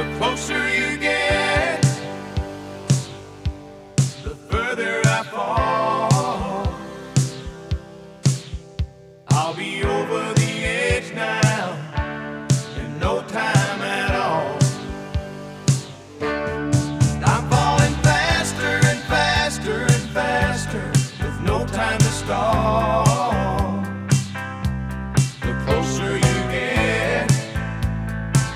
Closer you get, the further I fall. I'll be over the edge now in no time at all. I'm falling faster and faster and faster with no time to stall.